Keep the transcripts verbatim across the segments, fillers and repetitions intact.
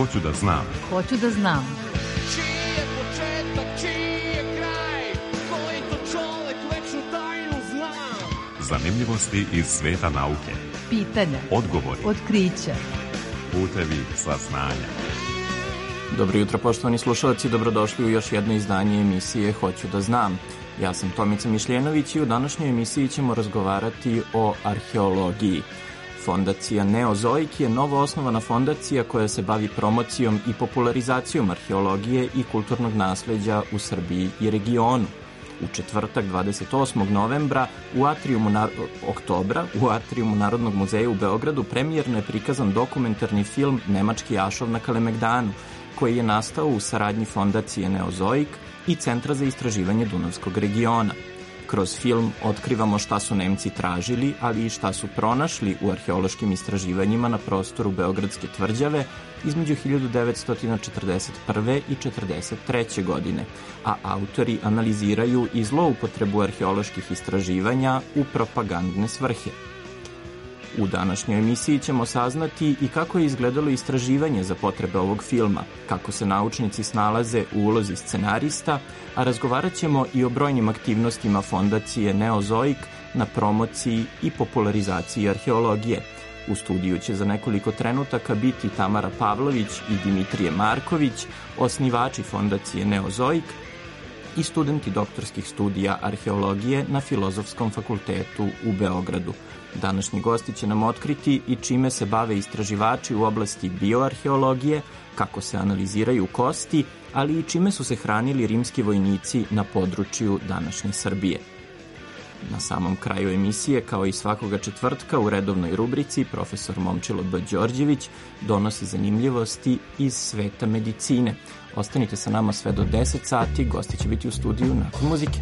Hoću da znam. Hoću da znam. Čiji je početak, čiji je kraj, koji to čovek večnu tajnu zna. Zanimljivosti iz sveta nauke. Pitanja, odgovori, otkrića, putevi saznanja. Dobro jutro, poštovani slušalci, dobrodošli u još jedno izdanje emisije Hoću da znam. Ja sam Tomica Mišljenović i u današnjoj emisiji ćemo razgovarati o arheologiji. Fondacija Neozoik je novo osnovana fondacija koja se bavi promocijom i popularizacijom arheologije i kulturnog nasleđa u Srbiji i regionu. U četvrtak dvadeset osmog novembra u atrijumu na... oktobra u atrijumu Narodnog muzeja u Beogradu premijerno je prikazan dokumentarni film Nemački ašov na Kalemegdanu, koji je nastao u saradnji Fondacije Neozoik i Centra za istraživanje Dunavskog regiona. Kroz film otkrivamo šta su Nemci tražili, ali i šta su pronašli u arheološkim istraživanjima na prostoru Beogradske tvrđave između hiljadu devetsto četrdeset prve i četrdeset treće godine, a autori analiziraju i zloupotrebu arheoloških istraživanja u propagandne svrhe. U današnjoj emisiji ćemo saznati i kako je izgledalo istraživanje za potrebe ovog filma, kako se naučnici snalaze u ulozi scenarista, a razgovarat ćemo i o brojnim aktivnostima Fondacije Neozoik na promociji i popularizaciji arheologije. U studiju će za nekoliko trenutaka biti Tamara Pavlović i Dimitrije Marković, osnivači Fondacije Neozoik i studenti doktorskih studija arheologije na Filozofskom fakultetu u Beogradu. Današnji gosti će nam otkriti i čime se bave istraživači u oblasti bioarheologije, kako se analiziraju kosti, ali i čime su se hranili rimski vojnici na području današnje Srbije. Na samom kraju emisije, kao i svakoga četvrtka u redovnoj rubrici, profesor Momčilo B. Đorđević donosi zanimljivosti iz sveta medicine. Ostanite sa nama sve do deset sati, gosti će biti u studiju nakon muzike.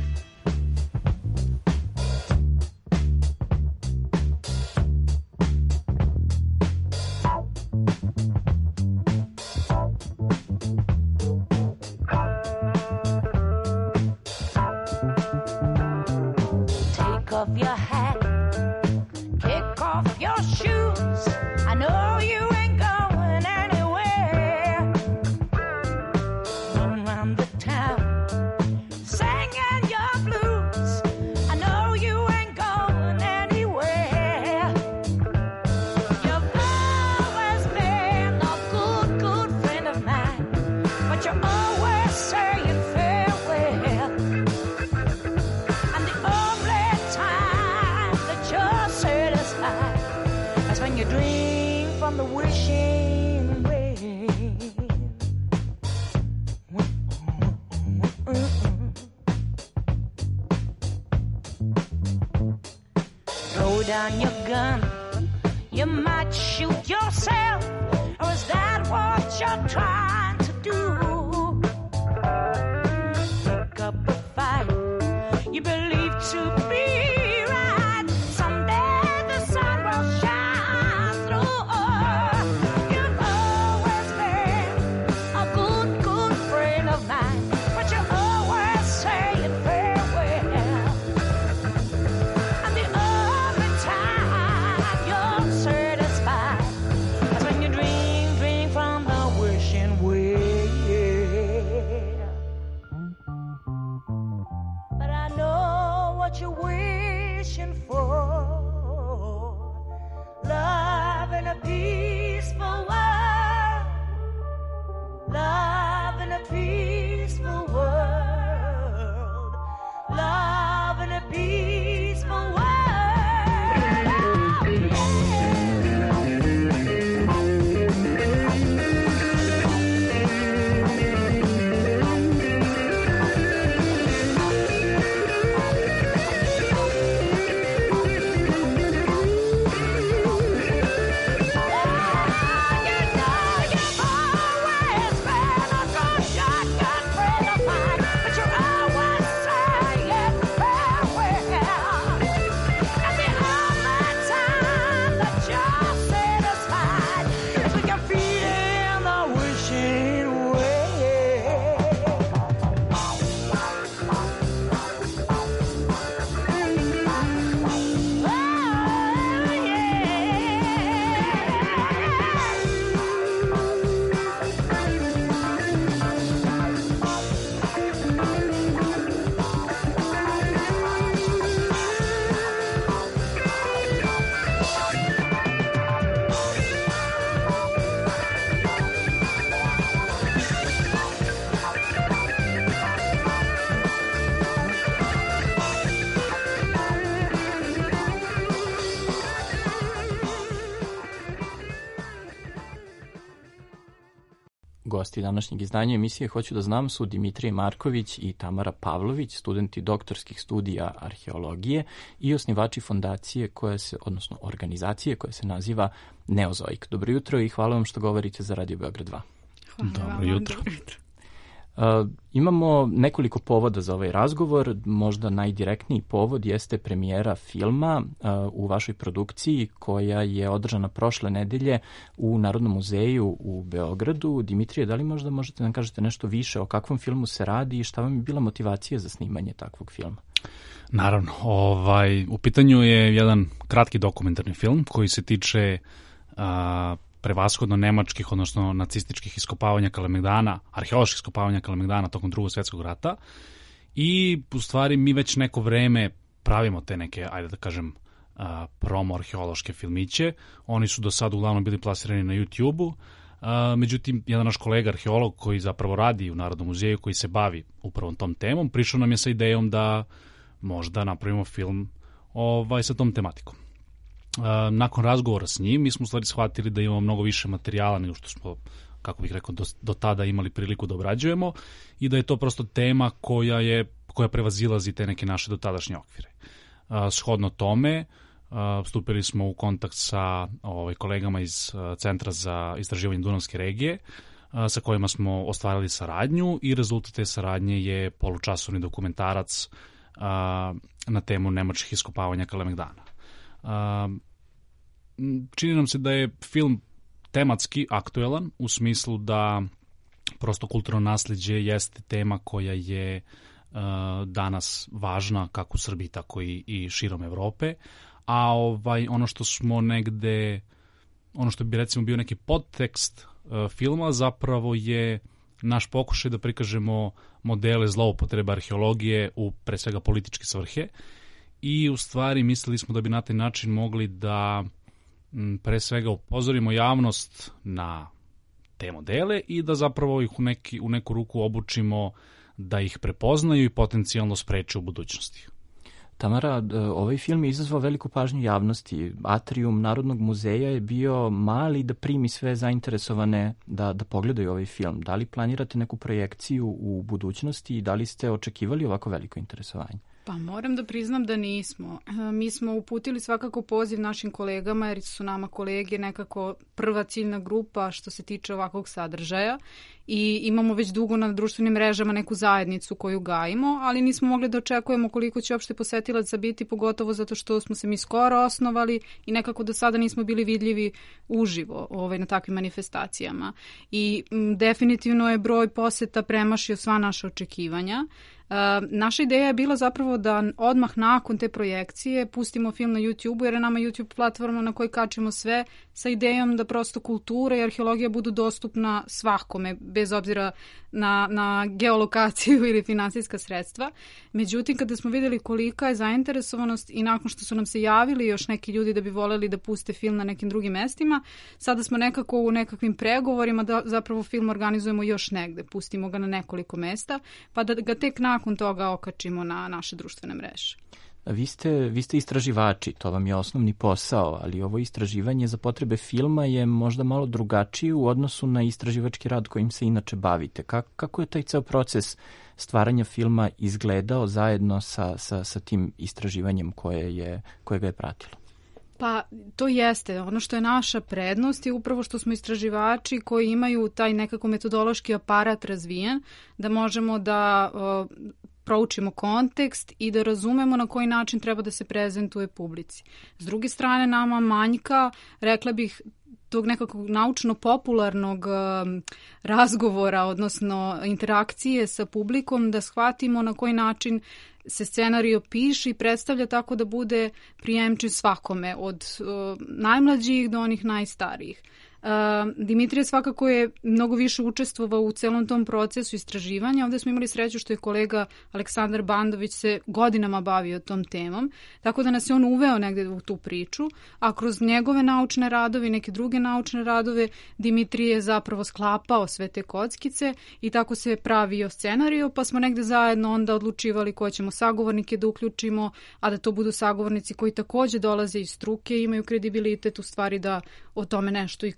Down your gun, you might shoot yourself, or is that what you're trying to do? Pick up a fight you believe to be right. Someday the sun will shine through. You've always been a good, good friend of mine, but you always say it farewell. And the only time you're satisfied is when you dream, dream from the wishing Gosti današnjeg izdanja emisije Hoću da znam su Dimitrije Marković i Tamara Pavlović, studenti doktorskih studija arheologije i osnivači fondacije koja se, odnosno organizacije koja se naziva Neozoik. Dobro jutro i hvala vam što govorite za Radio Beograd dva. Hvala Dobro vam, jutro. dobro jutro. Uh, imamo nekoliko povoda za ovaj razgovor. Možda najdirektniji povod jeste premijera filma uh, u vašoj produkciji koja je održana prošle nedelje u Narodnom muzeju u Beogradu. Dimitrije, da li možda možete nam kažete nešto više o kakvom filmu se radi i šta vam je bila motivacija za snimanje takvog filma? Naravno, ovaj, u pitanju je jedan kratki dokumentarni film koji se tiče a, prevashodno nemačkih, odnosno nacističkih iskopavanja Kalemegdana, arheoloških iskopavanja Kalemegdana tokom Drugog svjetskog rata. I u stvari mi već neko vreme pravimo te neke, ajde da kažem, a, promo arheološke filmiće. Oni su do sada uglavnom bili plasirani na YouTube-u. A, međutim, jedan naš kolega arheolog koji zapravo radi u Narodnom muzeju, koji se bavi upravo tom temom, prišao nam je sa idejom da možda napravimo film ovaj, sa tom tematikom. Uh, nakon razgovora s njim, mi smo u stvari shvatili da imamo mnogo više materijala nego što smo, kako bih rekao, do, do tada imali priliku da obrađujemo i da je to prosto tema koja je koja prevazilazi te neke naše dotadašnje okvire. Uh, shodno tome, uh, stupili smo u kontakt sa ovaj, kolegama iz uh, Centra za istraživanje Dunavske regije, uh, sa kojima smo ostvarili saradnju i rezultat te saradnje je polučasovni dokumentarac uh, na temu nemačkih iskopavanja Kalemegdana. Uh, čini nam se da je film tematski aktuelan u smislu da prosto kulturno naslijeđe jeste tema koja je uh, danas važna kako u Srbiji tako i, i širom Evrope, a ovaj ono što smo negde ono što bi recimo bio neki podtekst uh, filma zapravo je naš pokušaj da prikažemo modele zloupotrebe arheologije u pre svega političke svrhe. I u stvari mislili smo da bi na taj način mogli da m, pre svega upozorimo javnost na te modele i da zapravo ih u, neki, u neku ruku obučimo da ih prepoznaju i potencijalno spreče u budućnosti. Tamara, ovaj film je izazvao veliku pažnju javnosti. Atrium Narodnog muzeja je bio mali da primi sve zainteresovane da, da pogledaju ovaj film. Da li planirate neku projekciju u budućnosti i da li ste očekivali ovako veliko interesovanje? Pa moram da priznam da nismo. Mi smo uputili svakako poziv našim kolegama, jer su nama kolege nekako prva ciljna grupa što se tiče ovakvog sadržaja i imamo već dugo na društvenim mrežama neku zajednicu koju gajimo, ali nismo mogli da očekujemo koliko će uopšte posetilaca biti, pogotovo zato što smo se mi skoro osnovali i nekako do sada nismo bili vidljivi uživo ovaj, na takvim manifestacijama. I m, definitivno je broj poseta premašio sva naša očekivanja. Uh, naša ideja je bila zapravo da odmah nakon te projekcije pustimo film na YouTube-u, jer je nama YouTube platforma na kojoj kačimo sve sa idejom da prosto kultura i arheologija budu dostupna svakome, bez obzira na, na geolokaciju ili finansijska sredstva. Međutim, kada smo vidjeli kolika je zainteresovanost i nakon što su nam se javili još neki ljudi da bi voljeli da puste film na nekim drugim mestima, sada smo nekako u nekakvim pregovorima da zapravo film organizujemo još negde, pustimo ga na nekoliko mesta, pa da ga tek nakon toga okačimo na naše društvene mreže. Vi ste, vi ste istraživači, to vam je osnovni posao, ali ovo istraživanje za potrebe filma je možda malo drugačije u odnosu na istraživački rad kojim se inače bavite. Kako, kako je taj ceo proces stvaranja filma izgledao zajedno sa, sa, sa tim istraživanjem koje, je, koje ga je pratilo? Pa to jeste. Ono što je naša prednost je upravo što smo istraživači koji imaju taj nekako metodološki aparat razvijen, da možemo da uh, proučimo kontekst i da razumemo na koji način treba da se prezentuje publici. S druge strane, nama manjka, rekla bih, tog nekakvog naučno-popularnog um, razgovora, odnosno interakcije sa publikom, da shvatimo na koji način se scenario piše i predstavlja tako da bude prijemčiv svakome, od uh, najmlađih do onih najstarijih. Uh, Dimitrije svakako je mnogo više učestvovao u celom tom procesu istraživanja. Ovde smo imali sreću što je kolega Aleksandar Bandović se godinama bavio tom temom, tako da nas je on uveo negde u tu priču, a kroz njegove naučne radove i neke druge naučne radove Dimitrije je zapravo sklapao sve te kockice i tako se pravio scenario, pa smo negde zajedno onda odlučivali koje ćemo sagovornike da uključimo, a da to budu sagovornici koji takođe dolaze iz struke i imaju kredibilitet u stvari da o tome nešto i kažu.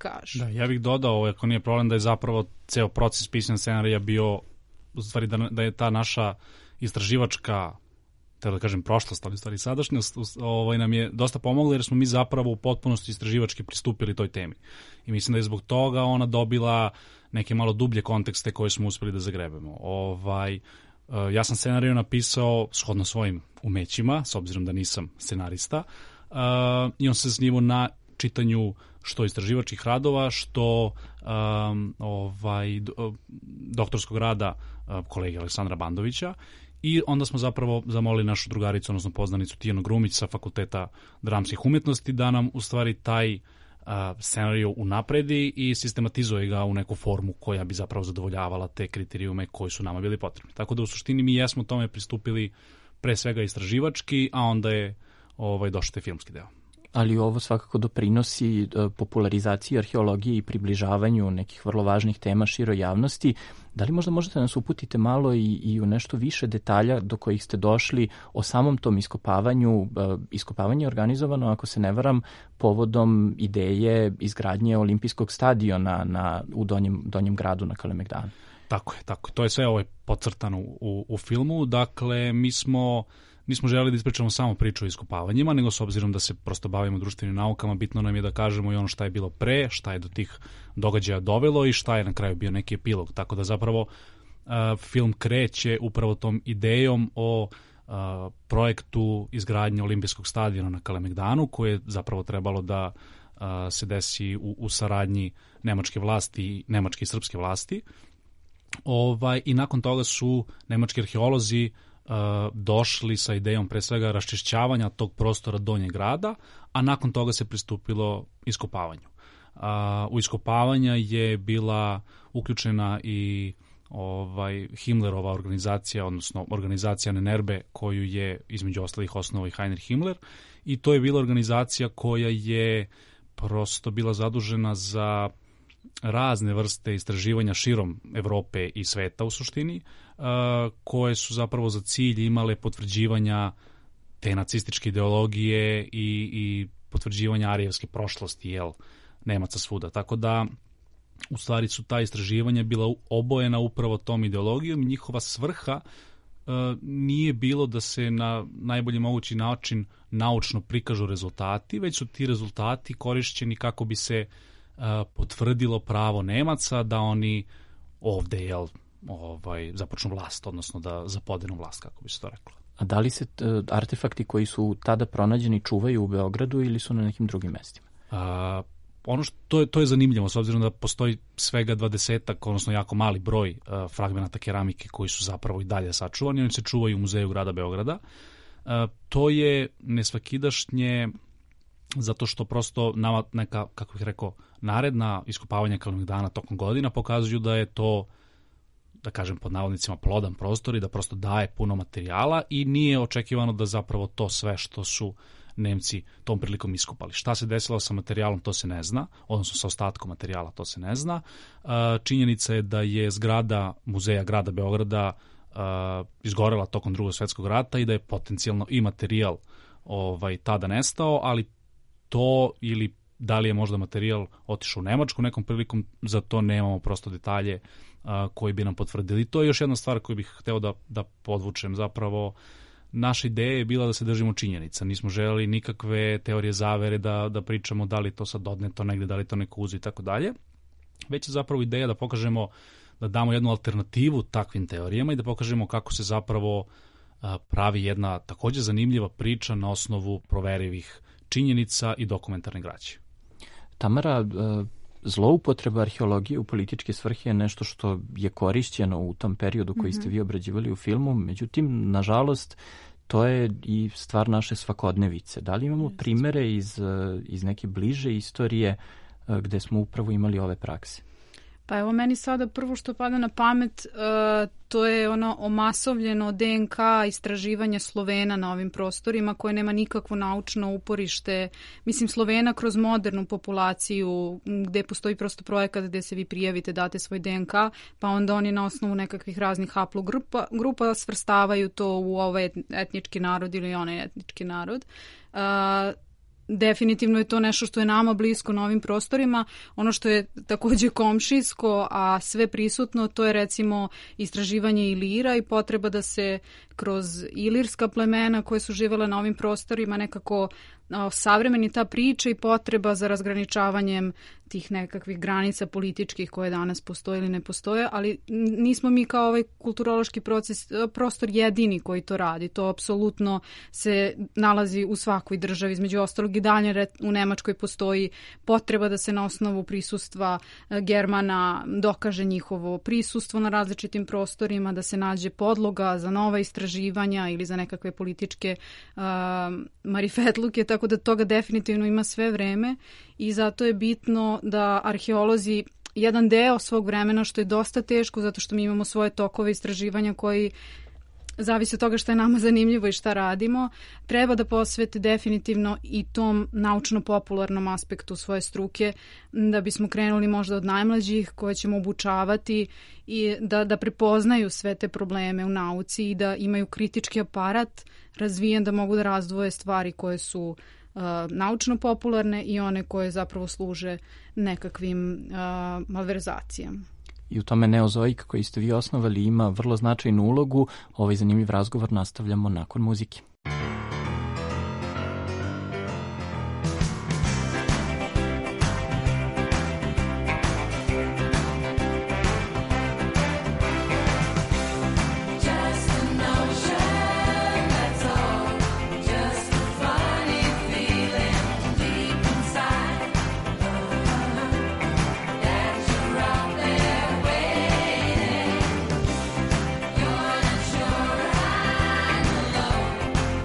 kažu. Da, ja bih dodao, ako nije problem, da je zapravo ceo proces pisanja scenarija bio, u stvari da, da je ta naša istraživačka, treba da kažem prošlost, ali u stvari sadašnjost, ovaj, nam je dosta pomogla jer smo mi zapravo u potpunosti istraživački pristupili toj temi. I mislim da je zbog toga ona dobila neke malo dublje kontekste koje smo uspeli da zagrebemo. Ovaj, ja sam scenariju napisao shodno svojim umećima, s obzirom da nisam scenarista, i on se zasnivao na čitanju što istraživačkih radova, što um, ovaj, doktorskog rada uh, kolege Aleksandra Bandovića, i onda smo zapravo zamolili našu drugaricu, odnosno poznanicu Tijanu Grumić sa Fakulteta dramskih umjetnosti da nam u stvari taj uh, scenariju unapredi i sistematizuje ga u neku formu koja bi zapravo zadovoljavala te kriterijume koji su nama bili potrebni. Tako da u suštini mi jesmo tome pristupili pre svega istraživački, a onda je ovaj, došao taj filmski deo. Ali ovo svakako doprinosi uh, popularizaciji arheologije i približavanju nekih vrlo važnih tema široj javnosti. Da li možda možete nas uputite malo i, i u nešto više detalja do kojih ste došli o samom tom iskopavanju? Uh, iskopavanje je organizovano, ako se ne varam, povodom ideje izgradnje olimpijskog stadiona na, u donjem, donjem gradu na Kalemegdanu. Tako je, tako je. To je sve ovo podcrtano u, u filmu. Dakle, mi smo... Nismo želeli da ispričamo samo priču o iskopavanjima, nego s obzirom da se prosto bavimo društvenim naukama, bitno nam je da kažemo i ono šta je bilo pre, šta je do tih događaja dovelo i šta je na kraju bio neki epilog. Tako da zapravo uh, film kreće upravo tom idejom o uh, projektu izgradnje olimpijskog stadiona na Kalemegdanu, koje je zapravo trebalo da uh, se desi u, u saradnji nemačke vlasti, nemačke i srpske vlasti. Ovaj, i nakon toga su nemački arheolozi Uh, došli sa idejom pre svega raščišćavanja tog prostora donjeg grada, a nakon toga se pristupilo iskopavanju. Uh, u iskopavanja je bila uključena i ovaj, Himmlerova organizacija, odnosno organizacija Nenerbe, koju je između ostalih osnovao i Heinrich Himmler, i to je bila organizacija koja je prosto bila zadužena za razne vrste istraživanja širom Evrope i sveta u suštini, uh, koje su zapravo za cilj imale potvrđivanja te nacističke ideologije i, i potvrđivanja arijevske prošlosti, jel, Nemaca svuda. Tako da, u stvari su ta istraživanja bila obojena upravo tom ideologijom i njihova svrha uh, nije bilo da se na najbolji mogući način naučno prikažu rezultati, već su ti rezultati korišćeni kako bi se potvrdilo pravo Nemaca da oni ovde jel, ovaj, započnu vlast, odnosno da zapodenu vlast, kako bi se to reklo. A da li se t, artefakti koji su tada pronađeni čuvaju u Beogradu ili su na nekim drugim mestima? A, ono što to je, to je zanimljivo, s obzirom da postoji svega dvadesetak, odnosno jako mali broj a, fragmenata keramike koji su zapravo i dalje sačuvani, oni se čuvaju u Muzeju grada Beograda. A, to je nesvakidašnje zato što prosto nama neka, kako bih rekao, naredna iskopavanja Kalemegdana tokom godina pokazuju da je to, da kažem pod navodnicima, plodan prostor i da prosto daje puno materijala i nije očekivano da zapravo to sve što su Nemci tom prilikom iskopali. Šta se desilo sa materijalom, to se ne zna, odnosno sa ostatkom materijala, to se ne zna. Činjenica je da je zgrada Muzeja grada Beograda izgorela tokom Drugog svjetskog rata i da je potencijalno i materijal ovaj, tada nestao, ali to ili da li je možda materijal otišao u Nemačku nekom prilikom, za to nemamo prosto detalje a, koji bi nam potvrdili. To je još jedna stvar koju bih hteo da, da podvučem. Zapravo, naša ideja je bila da se držimo činjenica. Nismo želeli nikakve teorije zavere da, da pričamo da li to sad odneto negde, da li to neko uzi i tako dalje. Već je zapravo ideja da pokažemo, da damo jednu alternativu takvim teorijama i da pokažemo kako se zapravo a, pravi jedna takođe zanimljiva priča na osnovu proverivih činjenica i dokumentarne građe. Tamara, zloupotreba arheologije u političke svrhe je nešto što je korišćeno u tom periodu koji ste vi obrađivali u filmu, međutim, nažalost, to je i stvar naše svakodnevice. Da li imamo primere iz, iz neke bliže istorije gde smo upravo imali ove prakse? Pa evo, meni sada prvo što pada na pamet, uh, to je ono omasovljeno D N K istraživanje Slovena na ovim prostorima koje nema nikakvo naučno uporište. Mislim, Slovena kroz modernu populaciju gde postoji prosto projekat gde se vi prijavite, date svoj D N K, pa onda oni na osnovu nekakvih raznih haplogrupa grupa svrstavaju to u ovaj etnički narod ili onaj etnički narod. Uh, definitivno je to nešto što je nama blisko na ovim prostorima. Ono što je takođe komšijsko, a sve prisutno, to je recimo istraživanje Ilira i potreba da se kroz ilirska plemena koje su živela na ovim prostorima nekako savremeni ta priča i potreba za razgraničavanjem tih nekakvih granica političkih koje danas postoje ili ne postoje, ali nismo mi kao ovaj kulturološki proces, prostor jedini koji to radi. To apsolutno se nalazi u svakoj državi. Između ostalog i dalje u Nemačkoj postoji potreba da se na osnovu prisustva Germana dokaže njihovo prisustvo na različitim prostorima, da se nađe podloga za nova istraživanja ili za nekakve političke uh, marifetluke, tako da toga definitivno ima sve vreme i zato je bitno da arheolozi jedan deo svog vremena, što je dosta teško zato što mi imamo svoje tokove istraživanja koji zavisi od toga šta je nama zanimljivo i šta radimo, treba da posvete definitivno i tom naučno-popularnom aspektu svoje struke, da bismo krenuli možda od najmlađih koje ćemo obučavati i da, da prepoznaju sve te probleme u nauci i da imaju kritički aparat razvijen da mogu da razdvoje stvari koje su uh, naučno-popularne i one koje zapravo služe nekakvim uh, malverzacijama. I u tome Neozoik koji ste vi osnovali ima vrlo značajnu ulogu. Ovaj zanimljiv razgovor nastavljamo nakon muzike. You're not sure I know.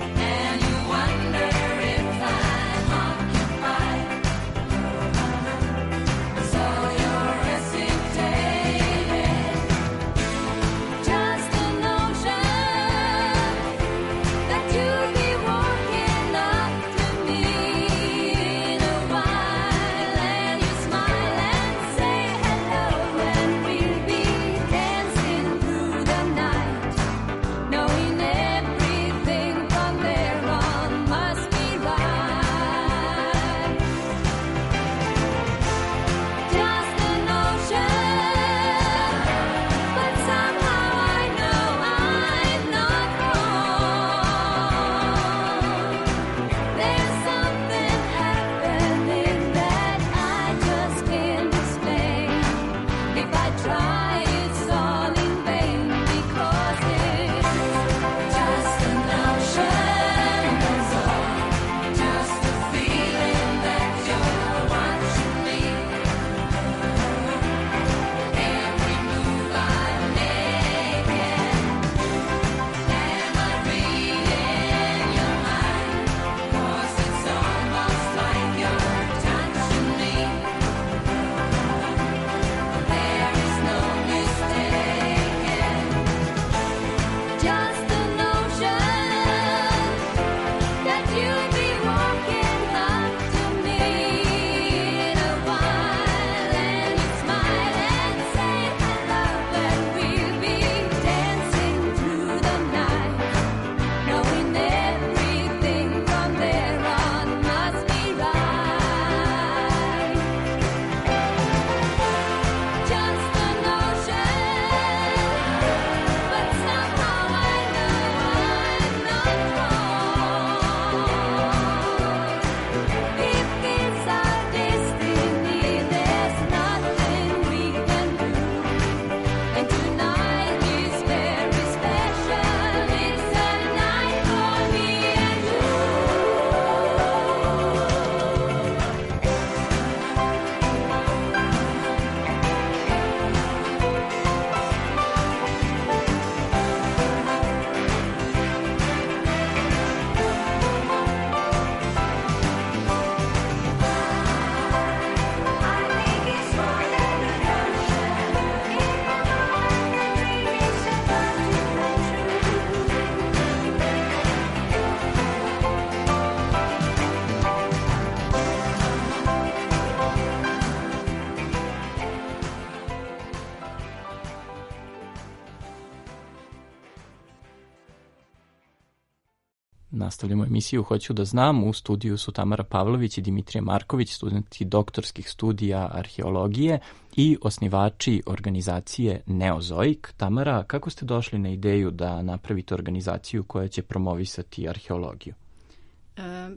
Nastavljamo emisiju Hoću da znam. U studiju su Tamara Pavlović i Dimitrije Marković, studenti doktorskih studija arheologije i osnivači organizacije Neozoik. Tamara, kako ste došli na ideju da napravite organizaciju koja će promovisati arheologiju? E,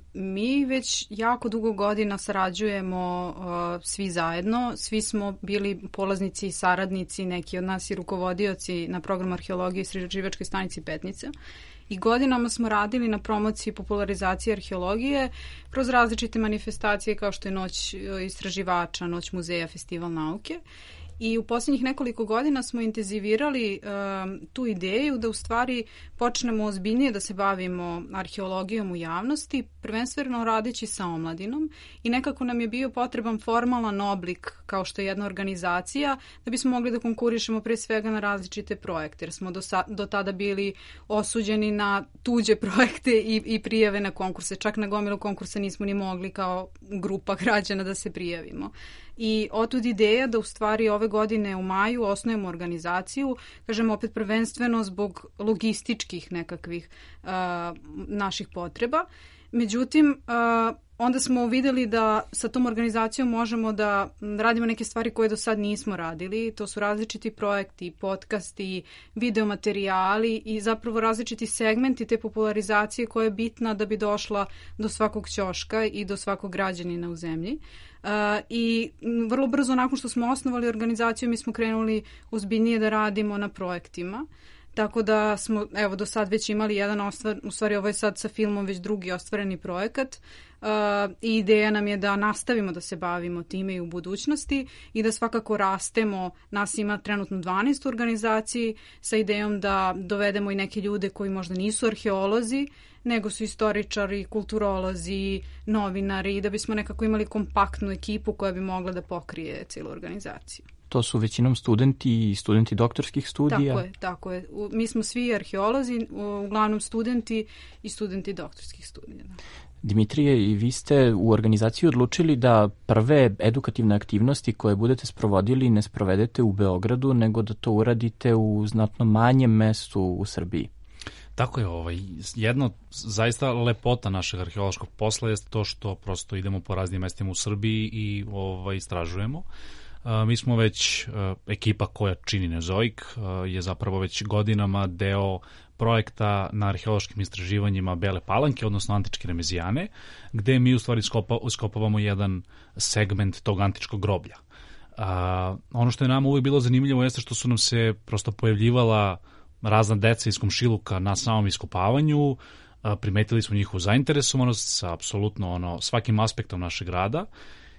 mi već jako dugo godina sarađujemo uh, svi zajedno. Svi smo bili polaznici i saradnici, neki od nas i rukovodioci na programu arheologije i istraživačkoj stanici Petnica. I godinama smo radili na promociji i popularizaciji arheologije kroz različite manifestacije kao što je Noć istraživača, Noć muzeja, Festival nauke. I u posljednjih nekoliko godina smo intenzivirali um, tu ideju da u stvari počnemo ozbiljnije da se bavimo arheologijom u javnosti, prvenstveno radeći sa omladinom i nekako nam je bio potreban formalan oblik kao što je jedna organizacija da bismo mogli da konkurišemo pre svega na različite projekte jer smo do, sa, do tada bili osuđeni na tuđe projekte i, i prijave na konkurse. Čak na gomilu konkursa nismo ni mogli kao grupa građana da se prijavimo. I otud ideja da u stvari ove godine u maju osnujemo organizaciju, kažem opet prvenstveno zbog logističkih nekakvih uh, naših potreba. Međutim, uh, onda smo videli da sa tom organizacijom možemo da radimo neke stvari koje do sad nismo radili. To su različiti projekti, podcasti, videomaterijali i zapravo različiti segmenti te popularizacije koja je bitna da bi došla do svakog ćoška i do svakog građanina u zemlji. Uh, I vrlo brzo nakon što smo osnovali organizaciju mi smo krenuli ozbiljnije da radimo na projektima. Tako da smo, evo, do sad već imali jedan ostvar, u stvari ovo je sad sa filmom već drugi ostvareni projekat uh, i ideja nam je da nastavimo da se bavimo time i u budućnosti i da svakako rastemo. Nas ima trenutno dvanaest u organizaciji sa idejom da dovedemo i neke ljude koji možda nisu arheolozi, nego su istoričari, kulturolozi, novinari i da bismo nekako imali kompaktnu ekipu koja bi mogla da pokrije cijelu organizaciju. To su većinom studenti i studenti doktorskih studija? Tako je, tako je. U, mi smo svi arheolozi, uglavnom studenti i studenti doktorskih studija. Da. Dimitrije, i vi ste u organizaciji odlučili da prve edukativne aktivnosti koje budete sprovodili ne sprovedete u Beogradu, nego da to uradite u znatno manjem mestu u Srbiji. Tako je, ovaj, jedno zaista lepota našeg arheološkog posla je to što prosto idemo po raznim mestima u Srbiji i ovaj, istražujemo. Uh, mi smo već, uh, ekipa koja čini Neozoik uh, je zapravo već godinama deo projekta na arheološkim istraživanjima Bele Palanke, odnosno antičke Remezijane, gde mi u stvari skopa, skopavamo jedan segment tog antičkog groblja. Uh, ono što je nama uvijek bilo zanimljivo jeste što su nam se prosto pojavljivala razna deca iz komšiluka na samom iskopavanju, uh, primetili smo njihovu zainteresovanost sa apsolutno ono, svakim aspektom našeg rada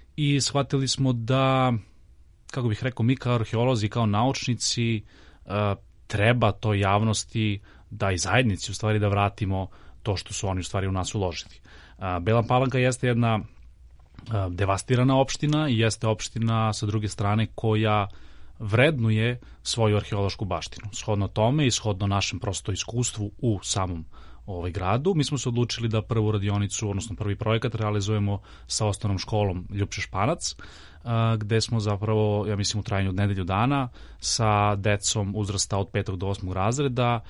i shvatili smo da, kako bih rekao, mi kao arheolozi, kao naučnici uh, treba to javnosti da i zajednici u stvari da vratimo to što su oni u stvari u nas uložili. Uh, Bela Palanka jeste jedna uh, devastirana opština i jeste opština sa druge strane koja vrednuje svoju arheološku baštinu. Shodno tome i shodno našem prosto iskustvu u samom ovaj gradu, mi smo se odlučili da prvu radionicu, odnosno prvi projekat realizujemo sa osnovnom školom Ljupše Španac, gde smo zapravo, ja mislim, u trajanju od nedelju dana sa decom uzrasta od petog do osmog razreda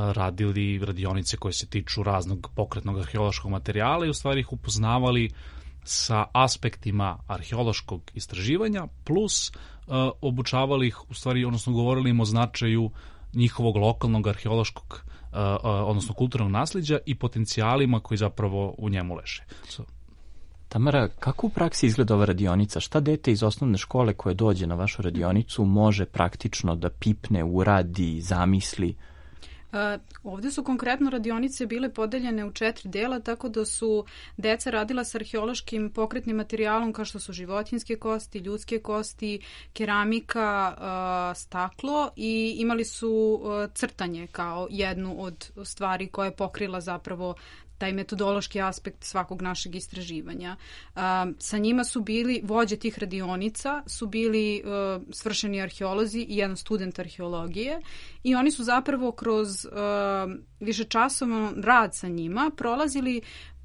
radili radionice koje se tiču raznog pokretnog arheološkog materijala i u stvari ih upoznavali sa aspektima arheološkog istraživanja, plus uh, obučavali ih, u stvari, odnosno govorili im o značaju njihovog lokalnog arheološkog, uh, uh, odnosno kulturnog nasleđa i potencijalima koji zapravo u njemu leže. So. Tamara, kako u praksi izgleda ova radionica? Šta dete iz osnovne škole koje dođe na vašu radionicu može praktično da pipne, uradi, zamisli? Uh, ovde su konkretno radionice bile podeljene u četiri dela, tako da su deca radila sa arheološkim pokretnim materijalom kao što su životinjske kosti, ljudske kosti, keramika, uh, staklo i imali su uh, crtanje kao jednu od stvari koja je pokrila zapravo taj metodološki aspekt svakog našeg istraživanja. Uh, sa njima su bili, vođe tih radionica su bili uh, svršeni arheolozi i jedan student arheologije i oni su zapravo kroz uh, višečasovan rad sa njima prolazili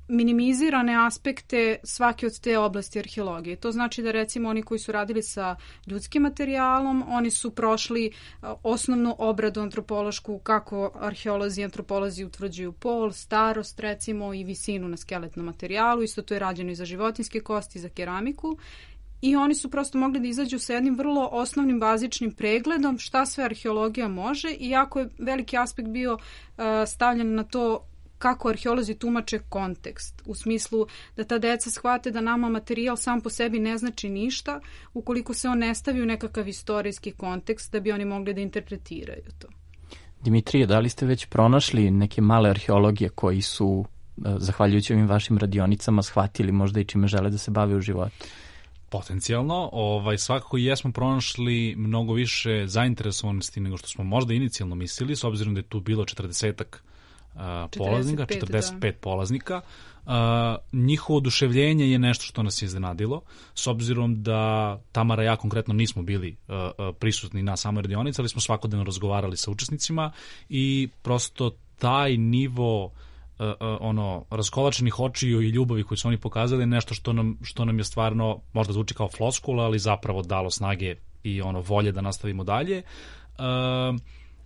minimizirane aspekte svake od te oblasti arheologije. To znači da recimo oni koji su radili sa ljudskim materijalom, oni su prošli osnovnu obradu antropološku kako arheolozi i antropolozi utvrđuju pol, starost recimo i visinu na skeletnom materijalu. Isto to je rađeno i za životinjske kosti, za keramiku. I oni su prosto mogli da izađu sa jednim vrlo osnovnim bazičnim pregledom šta sve arheologija može i jako je veliki aspekt bio uh, stavljen na to kako arheolozi tumače kontekst, u smislu da ta deca shvate da nama materijal sam po sebi ne znači ništa ukoliko se on ne stavi u nekakav istorijski kontekst da bi oni mogli da interpretiraju to. Dimitrije, da li ste već pronašli neke male arheologije koji su, zahvaljujući ovim vašim radionicama, shvatili možda i čime žele da se bave u životu? Potencijalno, ovaj, svakako jesmo pronašli mnogo više zainteresovanosti nego što smo možda inicijalno mislili, s obzirom da je tu bilo četrdesetak Uh, polaznika, četrdeset pet da. polaznika. Uh, njihovo oduševljenje je nešto što nas je iznenadilo, s obzirom da Tamara i ja konkretno nismo bili uh, uh, prisutni na samoj radionici, ali smo svakodnevno razgovarali sa učesnicima i prosto taj nivo uh, uh, ono, raskolačenih očiju i ljubavi koju su oni pokazali nešto što nam, što nam je stvarno, možda zvuči kao floskula, ali zapravo dalo snage i ono volje da nastavimo dalje. Uh,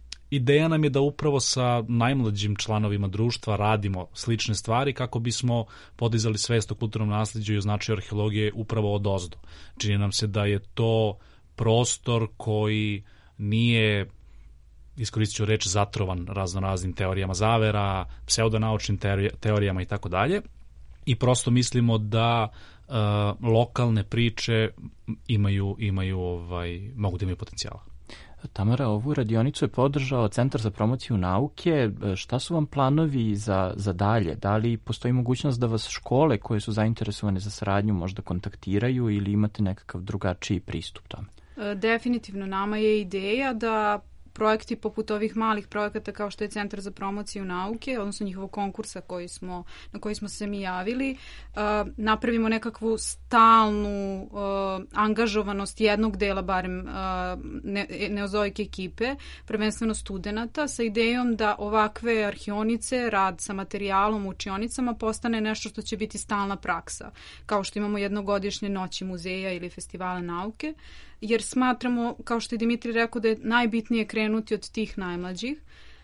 Ideja nam je da upravo sa najmlađim članovima društva radimo slične stvari kako bismo podizali svest o kulturnom nasleđu i o značaju arheologije upravo od ozdo. Čini nam se da je to prostor koji nije, iskoristit ću reč, zatrovan raznoraznim teorijama zavera, pseudonaučnim teorijama i tako dalje. I prosto mislimo da uh, lokalne priče imaju, imaju ovaj, mogu da imaju potencijala. Tamara, ovu radionicu je podržao Centar za promociju nauke. Šta su vam planovi za, za dalje? Da li postoji mogućnost da vas škole koje su zainteresovane za saradnju možda kontaktiraju ili imate nekakav drugačiji pristup tome? Definitivno nama je ideja da projekti poput ovih malih projekata kao što je Centar za promociju nauke, odnosno njihovog konkursa koji smo, na koji smo se mi javili, uh, napravimo nekakvu stalnu uh, angažovanost jednog dela, barem uh, ne, neozoike ekipe, prvenstveno studenata, sa idejom da ovakve arheonice, rad sa materijalom u učionicama postane nešto što će biti stalna praksa, kao što imamo jednogodišnje noći muzeja ili festivala nauke, jer smatramo, kao što je Dimitri rekao, da je najbitnije krenuti od tih najmlađih.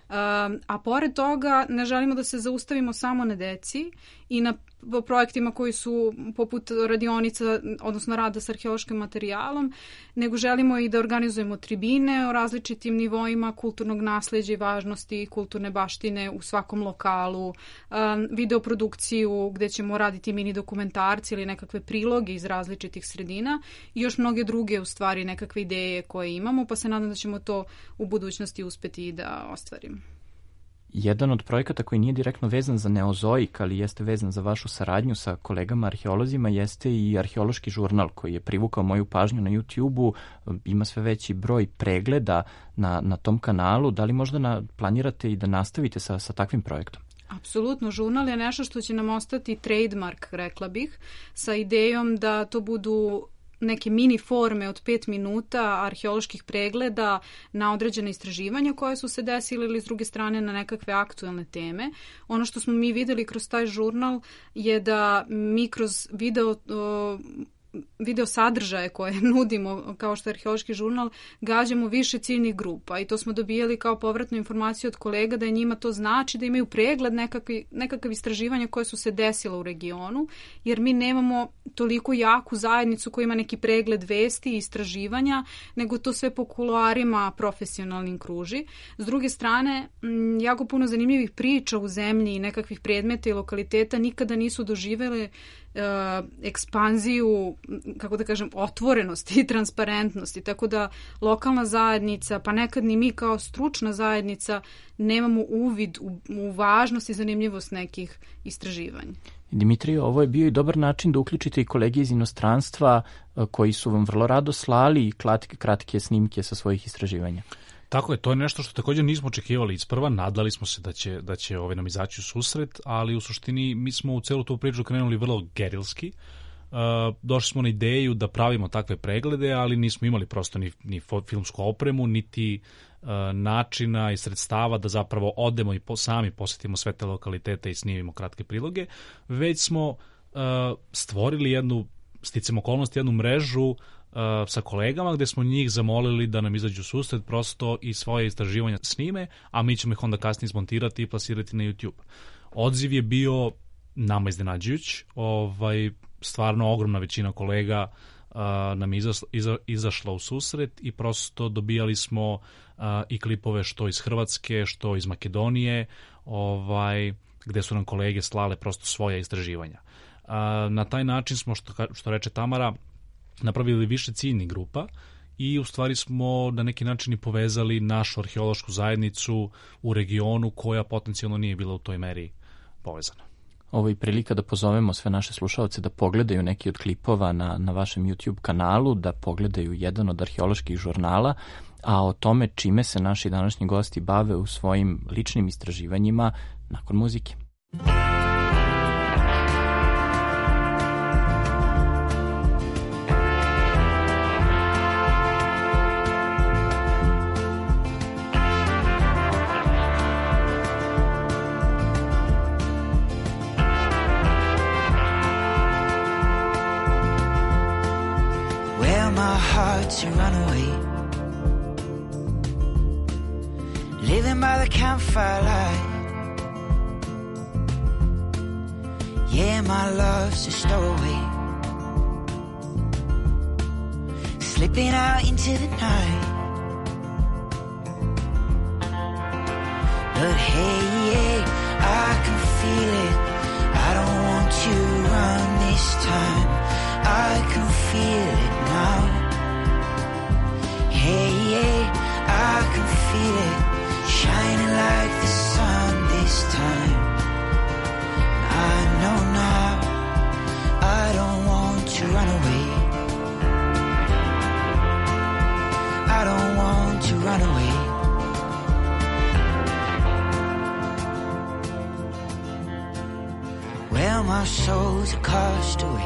A pored toga ne želimo da se zaustavimo samo na deci i na projektima koji su poput radionica, odnosno rada sa arheološkim materijalom, nego želimo i da organizujemo tribine o različitim nivoima kulturnog nasleđa i važnosti kulturne baštine u svakom lokalu, videoprodukciju gde ćemo raditi mini dokumentarci ili nekakve priloge iz različitih sredina i još mnoge druge u stvari nekakve ideje koje imamo, pa se nadam da ćemo to u budućnosti uspeti da ostvarimo. Jedan od projekata koji nije direktno vezan za neozoik, ali jeste vezan za vašu saradnju sa kolegama arheolozima, jeste i arheološki žurnal koji je privukao moju pažnju na YouTube-u. Ima sve veći broj pregleda na, na tom kanalu. Da li možda na, planirate i da nastavite sa, sa takvim projektom? Apsolutno, žurnal je nešto što će nam ostati trademark, rekla bih, sa idejom da to budu neke mini forme od pet minuta arheoloških pregleda na određene istraživanja koje su se desile ili s druge strane na nekakve aktuelne teme. Ono što smo mi videli kroz taj žurnal je da mi kroz video video sadržaje koje nudimo kao što je arheološki žurnal gađamo više ciljnih grupa i to smo dobijali kao povratnu informaciju od kolega da je njima to znači da imaju pregled nekakvi, nekakav istraživanja koje su se desila u regionu, jer mi nemamo toliko jaku zajednicu koja ima neki pregled vesti i istraživanja, nego to sve po kuloarima profesionalnim kruži. S druge strane, jako puno zanimljivih priča u zemlji i nekakvih predmeta i lokaliteta nikada nisu doživele ekspanziju, kako da kažem, otvorenosti i transparentnosti, tako da lokalna zajednica, pa nekad ni mi kao stručna zajednica nemamo uvid u, u važnost i zanimljivost nekih istraživanja. Dimitrije, ovo je bio i dobar način da uključite i kolege iz inostranstva koji su vam vrlo rado slali kratke, kratke snimke sa svojih istraživanja. Tako je, to je nešto što također nismo očekivali isprva, nadali smo se da će, da će ovaj nam izaći u susret, ali u suštini mi smo u celu tu priču krenuli vrlo gerilski. Uh, došli smo na ideju da pravimo takve preglede, ali nismo imali prosto ni, ni filmsku opremu, niti uh, načina i sredstava da zapravo odemo i po, sami posetimo sve te lokalitete i snimimo kratke priloge, već smo uh, stvorili jednu, sticam okolnosti, jednu mrežu uh, sa kolegama gde smo njih zamolili da nam izađu u susret prosto i svoje istraživanja snime, a mi ćemo ih onda kasnije izmontirati i plasirati na YouTube. Odziv je bio nama iznenađujuć, ovaj, stvarno ogromna većina kolega uh, nam je iza, iza, izašla u susret i prosto dobijali smo uh, i klipove što iz Hrvatske, što iz Makedonije, ovaj, gde su nam kolege slale prosto svoja istraživanja. Uh, na taj način smo, što, što reče Tamara, napravili više ciljnih grupa i u stvari smo na neki način i povezali našu arheološku zajednicu u regionu koja potencijalno nije bila u toj meri povezana. Ovo je prilika da pozovemo sve naše slušaoce da pogledaju neki od klipova na, na vašem YouTube kanalu, da pogledaju jedan od arheoloških žurnala, a o tome čime se naši današnji gosti bave u svojim ličnim istraživanjima nakon muzike. To run away, living by the campfire light. Yeah, my love's a stowaway, slipping out into the night. But hey, yeah, I can feel it. I don't want to run this time. I can feel it now. Hey, yeah, I can feel it, shining like the sun this time. I know now, I don't want to run away. I don't want to run away. Well, my soul's a castaway,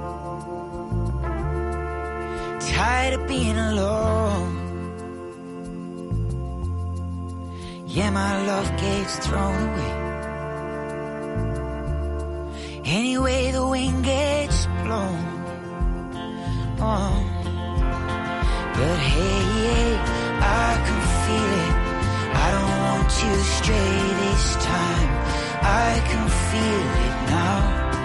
tired of being alone. Yeah, my love gets thrown away. Anyway, the wind gets blown. Oh. But hey, yeah, I can feel it. I don't want to stray this time. I can feel it now.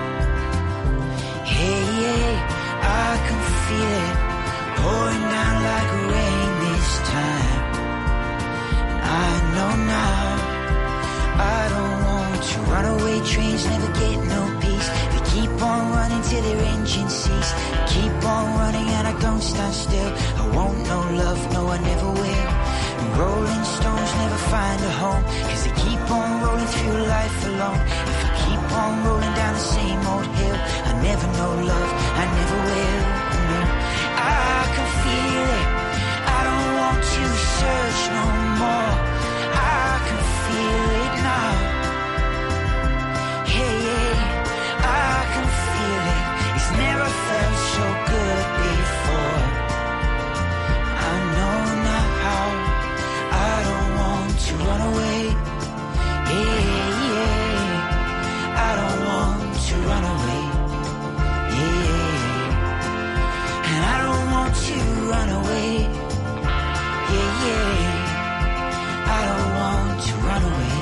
Hey, yeah, I can feel it, pouring down like rain this time. I know now, I don't want to run away. Trains never get no peace. They keep on running till their engines cease. Keep on running and I don't stand still. I won't no love, no I never will. And rolling stones never find a home, cause they keep on rolling through life alone. If I keep on rolling down the same old hill, I never know love, I never will. No, I can feel it, I don't want to search no more. I can feel it now. Hey, yeah, I can feel it. It's never felt so good before. I know now how I don't want to run away. Yeah, yeah, I don't want to run away. Yeah, and I don't want to run away. Yeah, yeah, I don't want to run away.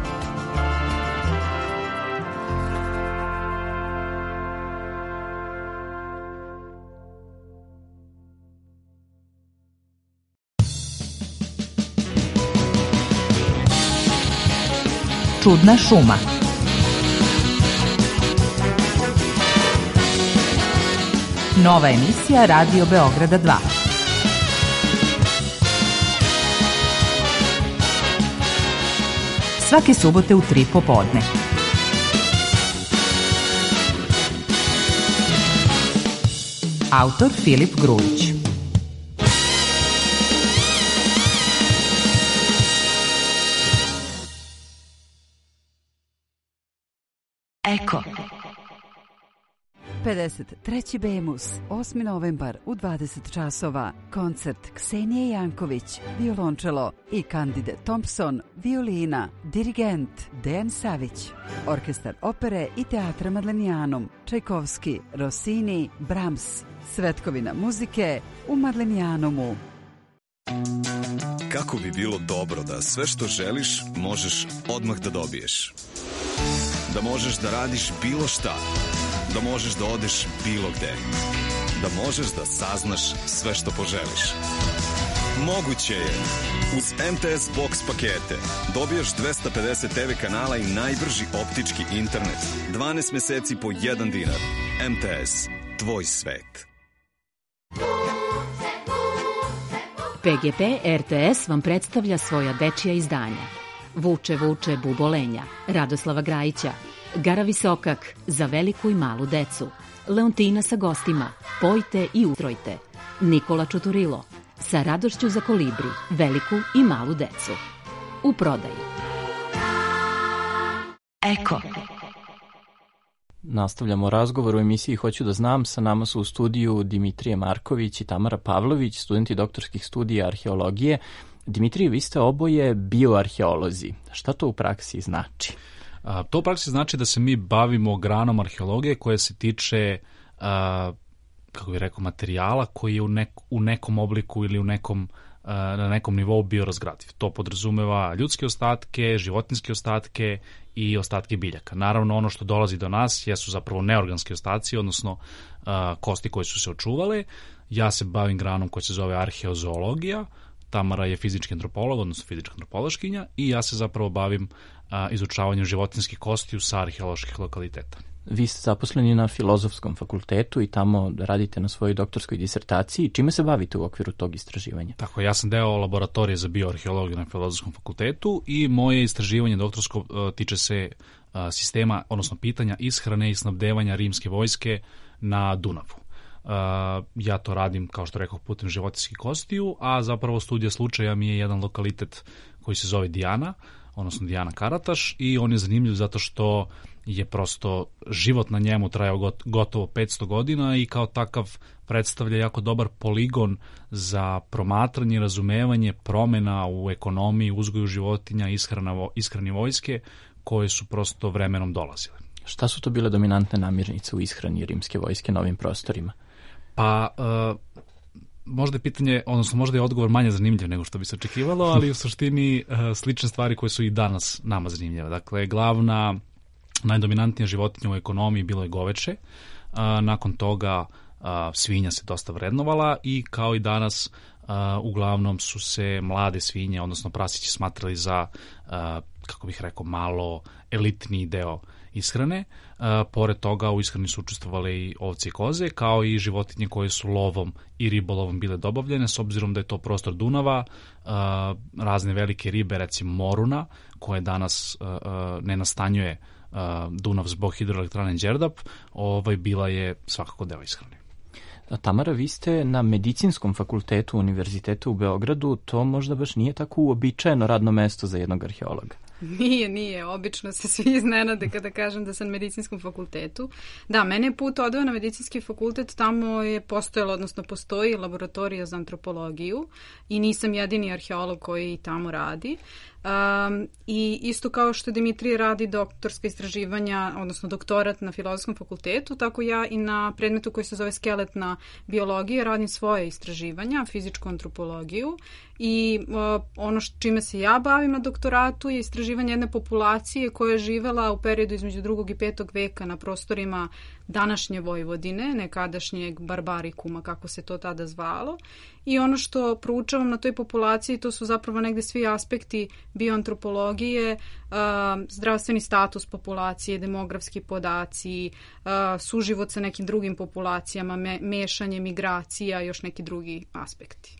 Čudna šuma. Nova emisija Radio Beograda dva. Svake subote u tri popodne. Autor Filip Grujić. Eko. pedeset treći Bemus, osmi novembar u dvadeset časova. Koncert Ksenije Janković, violončelo i Candide Thompson, violina, dirigent Dejan Savić. Orkestar opere i teatra Madlenijanum, Čajkovski, Rossini, Brahms. Svetkovina muzike u Madlenijanumu. Kako bi bilo dobro da sve što želiš možeš odmah da dobiješ. Da možeš da radiš bilo šta. Da možeš da odeš bilo gde. Da možeš da saznaš sve što poželiš. Moguće je. Uz M T S Box pakete dobiješ dvesta pedeset te ve kanala i najbrži optički internet. dvanaest meseci po jedan dinar. M T S. Tvoj svet. P G P R T S vam predstavlja svoja dečija izdanja. Vuče, vuče, bubolenja, Radoslava Grajića, Gara Visokak, za veliku i malu decu, Leontina sa gostima, Pojte i ustrojte, Nikola Čuturilo, sa radošću za kolibri, veliku i malu decu. U prodaji. Eko. Nastavljamo razgovor u emisiji Hoću da znam. Sa nama su u studiju Dimitrije Marković i Tamara Pavlović, studenti doktorskih studija arheologije. Dimitrije, vi ste oboje bioarheolozi. Šta to u praksi znači? A, to u praksi znači da se mi bavimo granom arheologije koja se tiče, a, kako bih rekao, materijala koji je u, nek, u nekom obliku ili u nekom, a, na nekom nivou biorazgradiv. To podrazumeva ljudske ostatke, životinjske ostatke i ostatke biljaka. Naravno, ono što dolazi do nas jesu zapravo neorganski ostaci, odnosno a, kosti koje su se očuvale. Ja se bavim granom koja se zove arheozoologija, Tamara je fizički antropolog, odnosno fizička antropološkinja, i ja se zapravo bavim a, izučavanjem životinjskih kostiju sa arheoloških lokaliteta. Vi ste zaposleni na Filozofskom fakultetu i tamo radite na svojoj doktorskoj disertaciji. Čime se bavite u okviru tog istraživanja? Tako, ja sam deo laboratorije za bioarheologiju na Filozofskom fakultetu i moje istraživanje doktorsko uh, tiče se uh, sistema, odnosno pitanja ishrane i snabdevanja rimske vojske na Dunavu. Uh, ja to radim, kao što rekao, putem životinjskih kostiju, a zapravo studija slučaja mi je jedan lokalitet koji se zove Dijana, odnosno Dijana Karataš, i on je zanimljiv zato što je prosto život na njemu trajao gotovo petsto godina i kao takav predstavlja jako dobar poligon za promatranje i razumevanje promena u ekonomiji, uzgoju životinja, ishrana, ishrani vojske koje su prosto vremenom dolazile. Šta su to bile dominantne namirnice u ishrani rimske vojske na ovim prostorima? Pa, uh, možda je pitanje, odnosno možda je odgovor manje zanimljiv nego što bi se očekivalo, ali u suštini uh, slične stvari koje su i danas nama zanimljive. Dakle, glavna, najdominantnija životinja u ekonomiji bilo je goveče, uh, nakon toga uh, svinja se dosta vrednovala i kao i danas uh, uglavnom su se mlade svinje, odnosno prasići, smatrali za, uh, kako bih rekao, malo elitniji deo ishrane. Uh, pored toga u ishrani su učestvovale i ovce i koze, kao i životinje koje su lovom i ribolovom bile dobavljene, s obzirom da je to prostor Dunava, uh, razne velike ribe, recimo moruna, koje danas uh, uh, ne nastanjuje uh, Dunav zbog hidroelektrane Đerdap, ovaj, bila je svakako deo ishrane. Tamara, vi ste na Medicinskom fakultetu Univerziteta u Beogradu, to možda baš nije tako uobičajeno radno mesto za jednog arheologa. Nije, nije. Obično se svi iznenade kada kažem da sam na Medicinskom fakultetu. Da, mene je put odveo na Medicinski fakultet, tamo je postojala, odnosno postoji laboratorija za antropologiju i nisam jedini arheolog koji tamo radi. Um, I isto kao što Dimitrije radi doktorska istraživanja, odnosno doktorat na Filozofskom fakultetu, tako ja i na predmetu koji se zove skeletna biologija radim svoje istraživanja, fizičku antropologiju, i uh, ono š, čime se ja bavim na doktoratu je istraživanje jedne populacije koja je živela u periodu između drugog i petog veka na prostorima današnje Vojvodine, nekadašnjeg Barbarikuma, kako se to tada zvalo. I ono što proučavam na toj populaciji, to su zapravo negde svi aspekti bioantropologije, zdravstveni status populacije, demografski podaci, suživot sa nekim drugim populacijama, mešanje migracija i još neki drugi aspekti.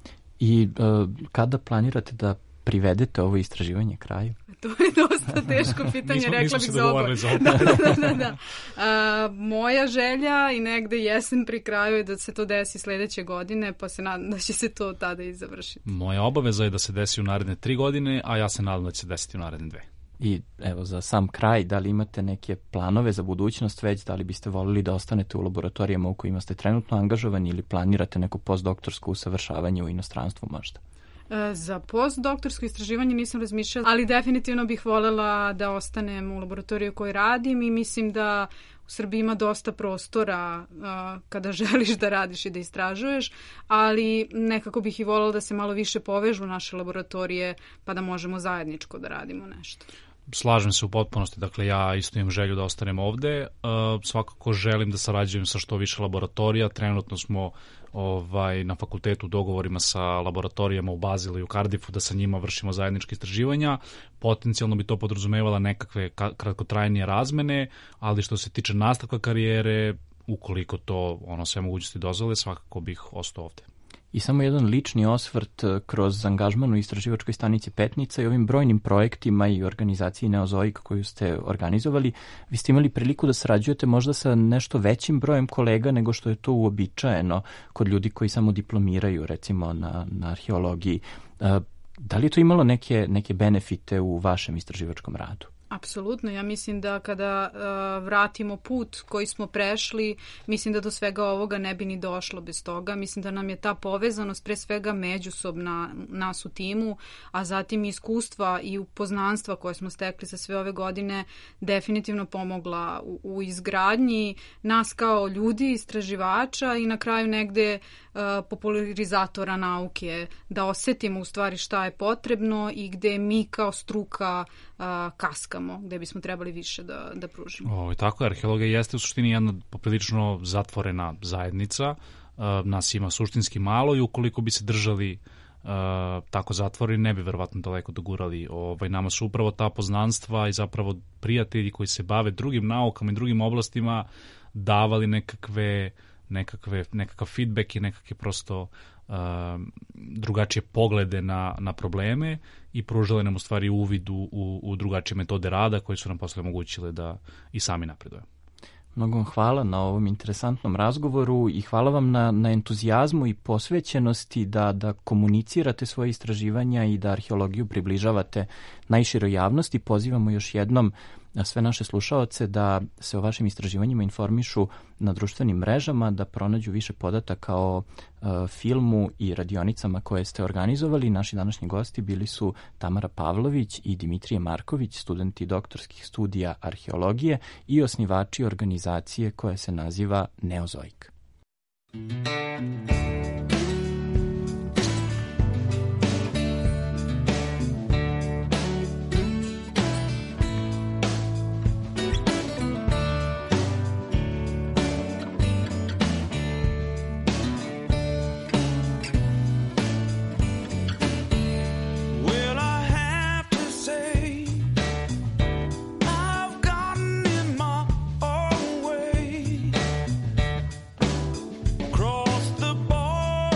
I uh, kada planirate da privedete ovo istraživanje kraju? To je dosta teško pitanje, nismo, rekla bih za oboje. Da, da, da, da. A, moja želja i negde jesen pri kraju je da se to desi sledeće godine, pa se nadam da će se to tada i završiti. Moja obaveza je da se desi u naredne tri godine, a ja se nadam da će se desiti u naredne dve. I evo za sam kraj, da li imate neke planove za budućnost već, da li biste volili da ostanete u laboratorijama u kojima ste trenutno angažovani ili planirate neko postdoktorsko usavršavanje u inostranstvu možda? Za postdoktorsko istraživanje nisam razmišljala, ali definitivno bih voljela da ostanem u laboratoriju koju radim i mislim da u Srbiji ima dosta prostora uh, kada želiš da radiš i da istražuješ, ali nekako bih i voljela da se malo više povežu naše laboratorije pa da možemo zajedničko da radimo nešto. Slažem se u potpunosti, dakle ja isto imam želju da ostanem ovde, uh, svakako želim da sarađujem sa što više laboratorija, trenutno smo ovaj, na fakultetu u dogovorima sa laboratorijama u Bazilu i u Cardiffu da sa njima vršimo zajedničke istraživanja, potencijalno bi to podrazumevala nekakve kratkotrajnije razmene, ali što se tiče nastavka karijere, ukoliko to ono sve mogućnosti dozvole, svakako bih ostao ovde. I samo jedan lični osvrt kroz angažman u istraživačkoj stanici Petnica i ovim brojnim projektima i organizaciji Neozoik koju ste organizovali, vi ste imali priliku da sarađujete možda sa nešto većim brojem kolega nego što je to uobičajeno kod ljudi koji samo diplomiraju recimo na, na arheologiji. Da li je to imalo neke, neke benefite u vašem istraživačkom radu? Apsolutno, ja mislim da kada uh, vratimo put koji smo prešli, mislim da do svega ovoga ne bi ni došlo bez toga. Mislim da nam je ta povezanost pre svega međusobna nas u timu, a zatim iskustva i upoznanstva koje smo stekli za sve ove godine definitivno pomogla u, u izgradnji nas kao ljudi, istraživača i na kraju negde uh, popularizatora nauke, da osetimo u stvari šta je potrebno i gde mi kao struka uh, kaskamo, gde bismo trebali više da, da pružimo. O, tako je, arheologija jeste u suštini jedna poprilično zatvorena zajednica, uh, nas ima suštinski malo i ukoliko bi se držali uh, tako zatvoreni, ne bi verovatno daleko dogurali. Ovaj, nama su upravo ta poznanstva i zapravo prijatelji koji se bave drugim naukama i drugim oblastima davali nekakve, nekakve, nekakav feedback i nekakve prosto Uh, drugačije poglede na, na probleme i pružale nam u stvari uvid u, u, u drugačije metode rada koje su nam posle omogućile da i sami napredujemo. Mnogo vam hvala na ovom interesantnom razgovoru i hvala vam na, na entuzijazmu i posvećenosti da, da komunicirate svoje istraživanja i da arheologiju približavate najširoj javnosti. Pozivamo još jednom sve naše slušaoce da se o vašim istraživanjima informišu na društvenim mrežama, da pronađu više podataka o uh, filmu i radionicama koje ste organizovali. Naši današnji gosti bili su Tamara Pavlović i Dimitrije Marković, studenti doktorskih studija arheologije i osnivači organizacije koja se naziva Neozoik. Cross the border.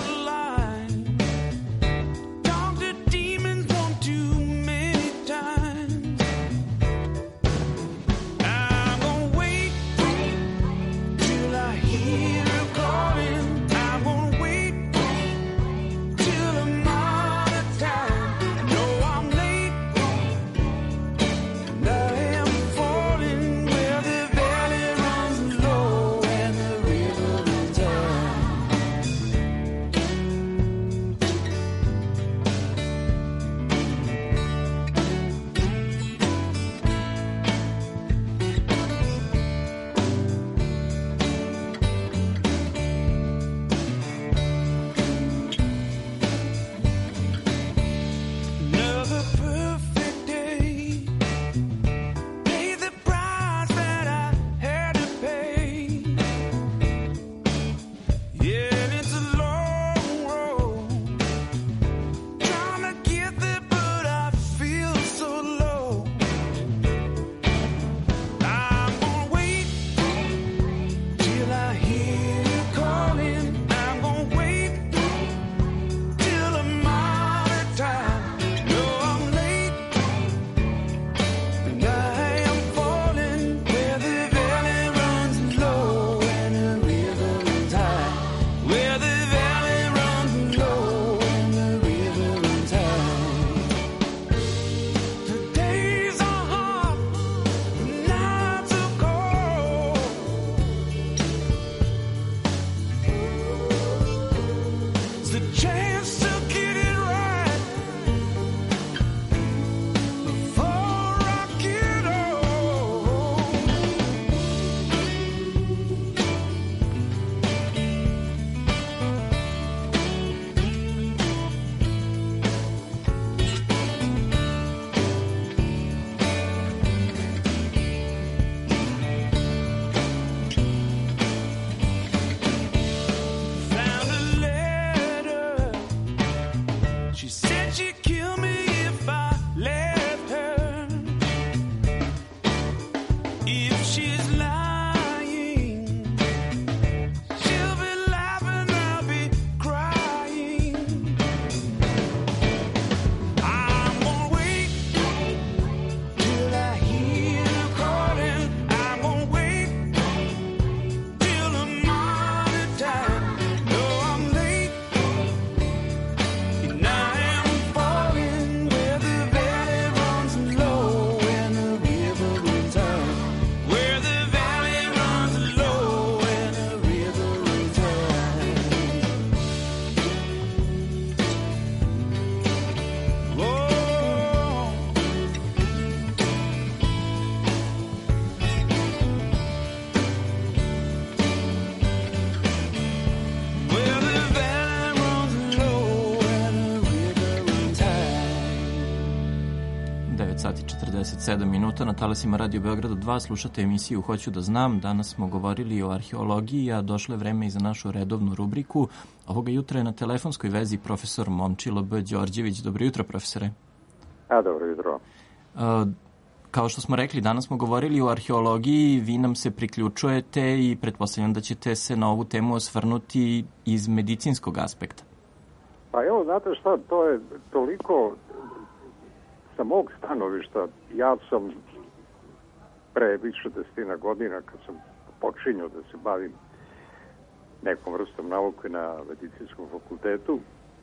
sati i četrdeset sedam minuta na talasima Radio Beograda dva. Slušate emisiju Hoću da znam. Danas smo govorili o arheologiji, a došlo je vreme i za našu redovnu rubriku. Ovoga jutra je na telefonskoj vezi profesor Momčilo B. Đorđević. Dobro jutro, profesore. A, dobro jutro. Uh, Kao što smo rekli, danas smo govorili o arheologiji, vi nam se priključujete i pretpostavljam da ćete se na ovu temu osvrnuti iz medicinskog aspekta. Pa evo, znate šta, to je toliko sa mog stanovišta. Ja sam pre više desetina godina, kad sam počinjao da se bavim nekom vrstom nauke na medicinskom fakultetu,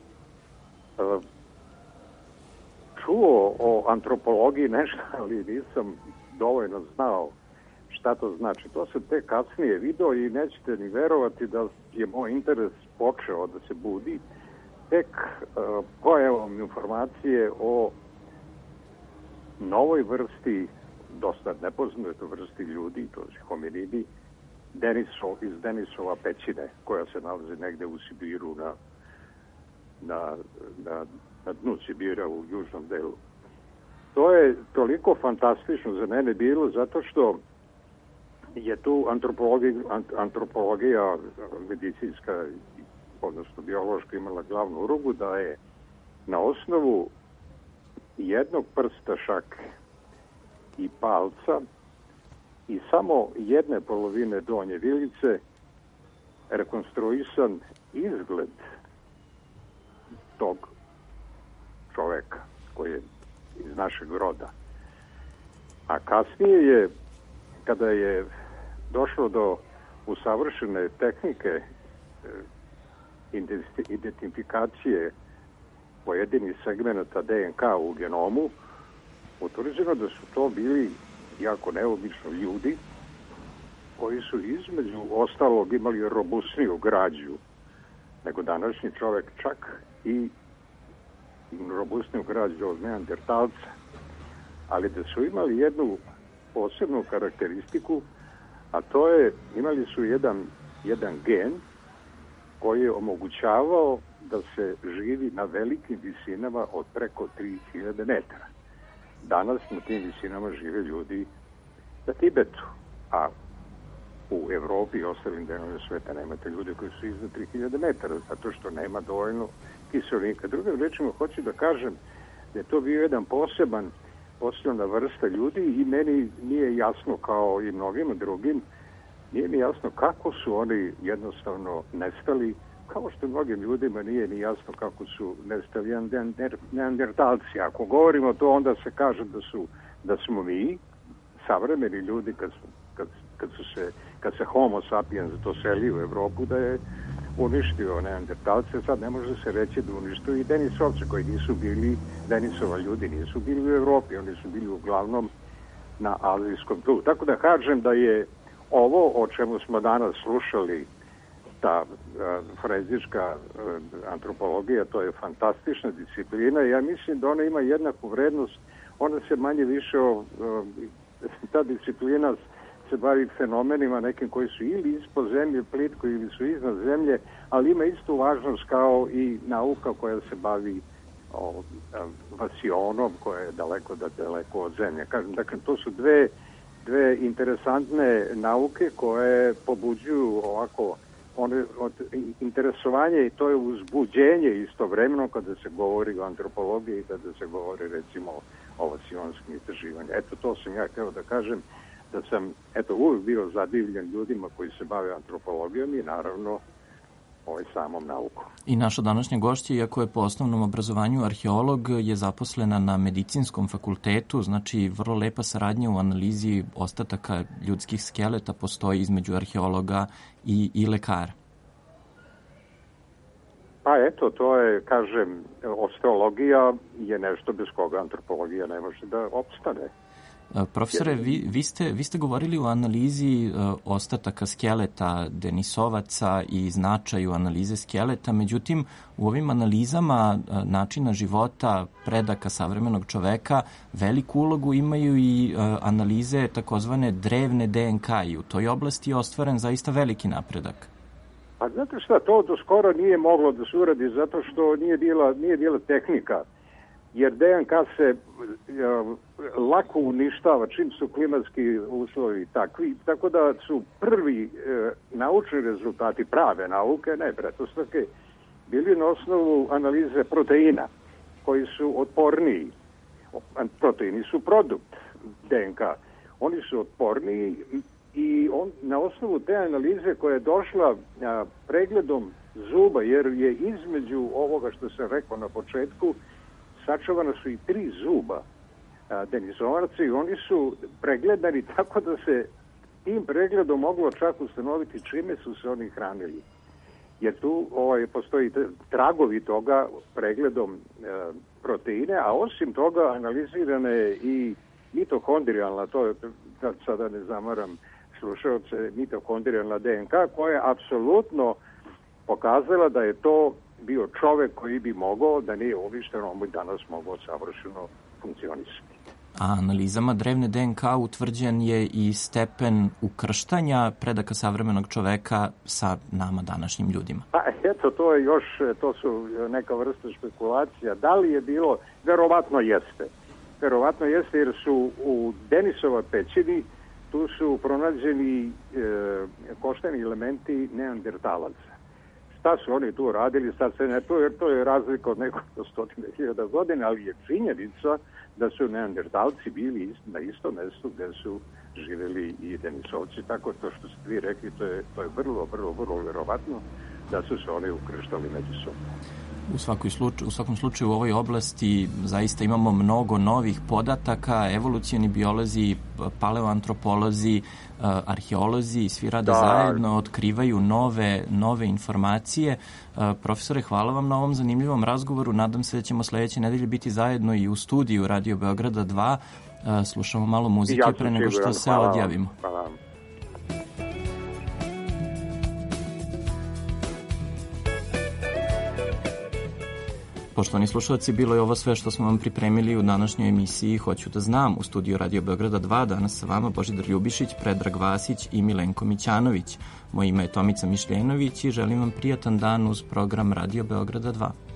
čuo o antropologiji nešto, ali nisam dovoljno znao šta to znači. To se tek kasnije video i nećete ni verovati da je moj interes počeo da se budi tek uh, pojavom informacije o novoj vrsti, dosta nepoznatoj vrsti ljudi, to je hominidi, Denisov, iz Denisova pećine, koja se nalazi negde u Sibiru na, na, na na dnu Sibira u južnom delu. To je toliko fantastično za mene bilo zato što je tu antropologija, antropologija medicinska, odnosno biološka, imala glavnu ulogu da je na osnovu jednog prsta šake i palca i samo jedne polovine donje vilice rekonstruisan izgled tog čoveka koji je iz našeg roda. A kasnije je, kada je došlo do usavršene tehnike identifikacije pojedinih segmenta D N K u genomu, utvrđeno da su to bili jako neobično ljudi koji su između ostalog imali robustniju građu nego današnji čovek, čak i robustniju građu od neandertalca, ali da su imali jednu posebnu karakteristiku, a to je, imali su jedan, jedan gen koji je omogućavao da se živi na velikim visinama od preko tri hiljade metara. Danas na tim visinama žive ljudi na Tibetu, a u Evropi i ostalim delovima sveta nemate ljude koji su iznad tri hiljade metara, zato što nema dovoljno kiselnika. Drugim rečima, hoću da kažem da je to bio jedan poseban, posebna vrsta ljudi i meni nije jasno, kao i mnogim drugim, nije mi jasno kako su oni jednostavno nestali, kao što mnogim ljudima nije ni jasno kako su nestali neandertalci. Ako govorimo to, onda se kaže da su da smo mi, savremeni ljudi, kad, kad, kad, su se, kad se homo sapiens doselio u Evropu, da je uništio neandertalce, sad ne može se reći da uništio i Denisovce koji nisu bili, Denisova ljudi nisu bili u Evropi, oni su bili uglavnom na azijskom tlu. Tako da kažem da je ovo o čemu smo danas slušali, ta uh, frezička uh, antropologija, to je fantastična disciplina i ja mislim da ona ima jednaku vrednost, ona se manje više, uh, ta disciplina se bavi fenomenima nekim koji su ili ispod zemlje plitko ili su iznad zemlje, ali ima istu važnost kao i nauka koja se bavi o, vasionom, koja je daleko da daleko od zemlje. Kažem, dakle, to su dve, dve interesantne nauke koje pobuđuju ovako one, od, interesovanje i to je uzbuđenje istovremeno kada se govori o antropologiji i kada se govori recimo o vasionskim istraživanjima. Eto, to sam ja htio da kažem, da sam eto uvijek bio zadivljen ljudima koji se bave antropologijom i naravno ovaj samom naukom. I naša današnja gošća, iako je po osnovnom obrazovanju arheolog, je zaposlena na medicinskom fakultetu, znači vrlo lepa saradnja u analizi ostataka ljudskih skeleta postoji između arheologa i, i lekara. Pa eto, to je, kažem, osteologija je nešto bez koga antropologija ne može da opstane. Profesore, vi, vi, ste, vi ste govorili o analizi uh, ostataka skeleta Denisovaca i značaju analize skeleta, međutim u ovim analizama uh, načina života predaka savremenog čoveka veliku ulogu imaju i uh, analize takozvane drevne D N K i u toj oblasti je ostvaren zaista veliki napredak. Pa znate šta, to do skoro nije moglo da se uradi zato što nije bila, nije bila tehnika jer D N K se uh, lako uništava čim su klimatski uslovi takvi, tako da su prvi uh, naučni rezultati prave nauke, ne pretpostavke, bili na osnovu analize proteina koji su otporniji. Proteini su produkt D N K. Oni su otporniji i on, na osnovu te analize koja je došla a, pregledom zuba, jer je između ovoga što sam rekao na početku, sačuvana su i tri zuba a, denisovaca i oni su pregledani tako da se tim pregledom moglo čak ustanoviti čime su se oni hranili. Jer tu ovaj, postoji tragovi toga pregledom e, proteine, a osim toga analizirana je i mitohondrijalna, to je, da sada ne zamaram slušalce, mitohondrijalna D N K, koja je apsolutno pokazala da je to bio čovek koji bi mogao, da nije uništen, on bi danas mogao savršeno funkcionisati. A analizama drevne D N K utvrđen je i stepen ukrštanja predaka savremenog čoveka sa nama današnjim ljudima. Pa eto, to je još, to su neka vrsta špekulacija. Da li je bilo? Verovatno jeste. Verovatno jeste jer su u Denisova pećini tu su pronađeni e, košteni elementi neandertalaca. Šta su oni tu radili, sad se ne, to, je, to je razlika od nekoliko stotine hiljada godina, ali je činjenica da su neandertalci bili na istom mestu gde su živjeli i Denisovci, tako to što ste vi rekli, to je, to je vrlo, vrlo, vrlo verovatno da su se oni ukrštali međusobno. U, svakoj slučaju, u svakom slučaju u ovoj oblasti zaista imamo mnogo novih podataka, evolucioni biolozi, paleoantropolozi, arheolozi, svi rade da. zajedno, otkrivaju nove, nove informacije. Profesore, hvala vam na ovom zanimljivom razgovoru. Nadam se da ćemo sledeće nedelje biti zajedno i u studiju Radio Beograda dva. Slušamo malo muzike ja pre nego što se hvala odjavimo. Hvala vam. Poštovani slušalci, bilo je ovo sve što smo vam pripremili u današnjoj emisiji Hoću da znam. U studiju Radio Beograda dva danas sa vama Božidar Ljubišić, Predrag Vasić i Milenko Mićanović. Moje ime je Tomica Mišljenović i želim vam prijatan dan uz program Radio Beograda dva.